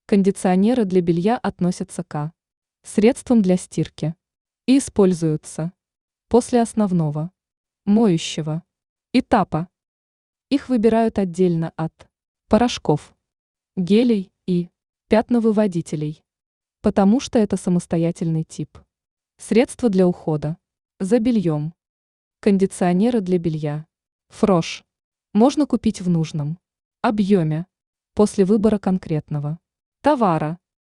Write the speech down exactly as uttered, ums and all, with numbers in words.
Кондиционеры для белья относятся к средствам для стирки и используются после основного моющего этапа. Их выбирают отдельно от порошков, гелей и пятновыводителей, потому что это самостоятельный тип. Средства для ухода за бельем. Кондиционеры для белья. Фрош. Можно купить в нужном объеме после выбора конкретного товара.